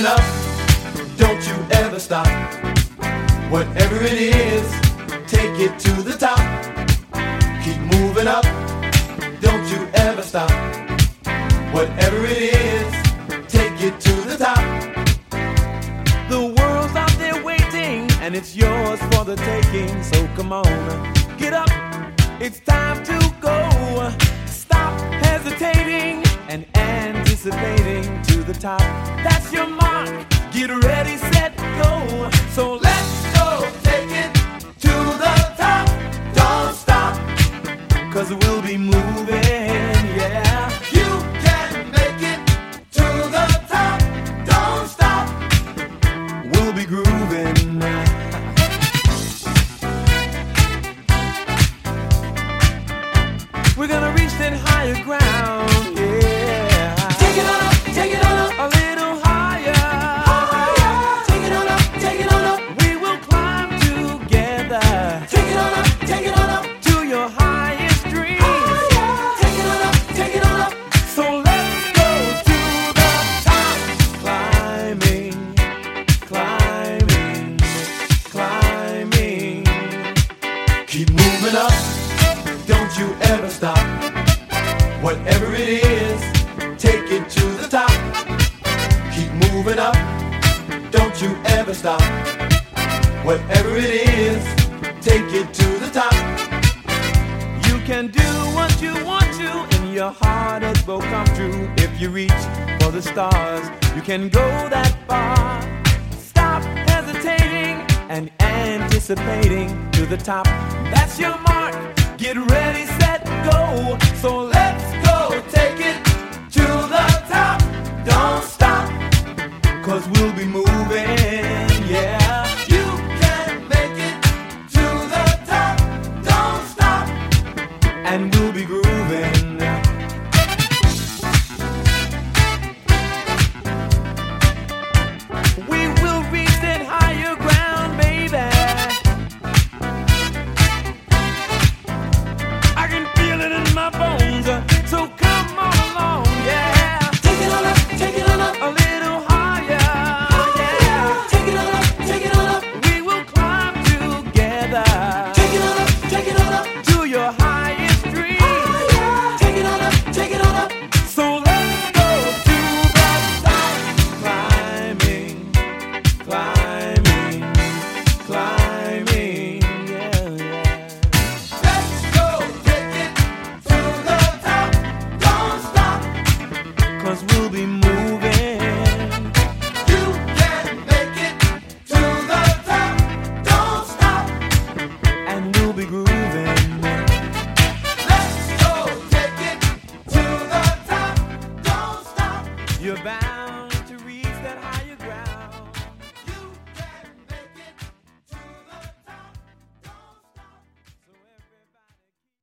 moving up, don't you ever stop. Whatever it is, take it to the top. Keep moving up, don't you ever stop. Whatever it is, take it to the top. The world's out there waiting, and it's yours for the taking. So come on, get up, it's time to go. Stop hesitating and anticipating to the top. That's your mark, get ready, set, go. So let's So take it to the top, don't stop. 'cause we'll be moving, yeah. You can make it to the top, don't stop. We'll be grooving. We're gonna reach that higher ground, yeah. Take it on up, take it on up. A little higher. Take it on up, take it on up. We will climb together Take it on up, take it on up. to your highest dreams. Take it on up, take it on up. So let's go to the top. Climbing, climbing, climbing. Keep moving up, don't you ever stop. Whatever it is, take it to the top. Keep moving up, don't you ever stop. Whatever it is, take it to the top. You can do what you want to, and your heart it will come true. If you reach for the stars, you can go that far. Stop hesitating and anticipating to the top. That's your mark. Get ready, set, go. So let's go, take it to the top. Don't stop, 'cause we'll be moving, yeah. You can make it to the top, don't stop. And we'll be grooving. We will reach that higher ground, baby. I can feel it in my bones, so come on along, yeah. Take it on up, take it on up. A little higher, yeah. Take it on up, take it on up. We will climb together Take it on up, take it on up. to your highest dreams. Take it on up, take it on up. So let's go to the top. Climbing, climbing, climbing, yeah, yeah. Let's go, take it to the top, don't stop. 'Cause we'll be moving. You can make it to the top, don't stop. And we'll be grooving. Let's go, take it to the top, don't stop. You're bound.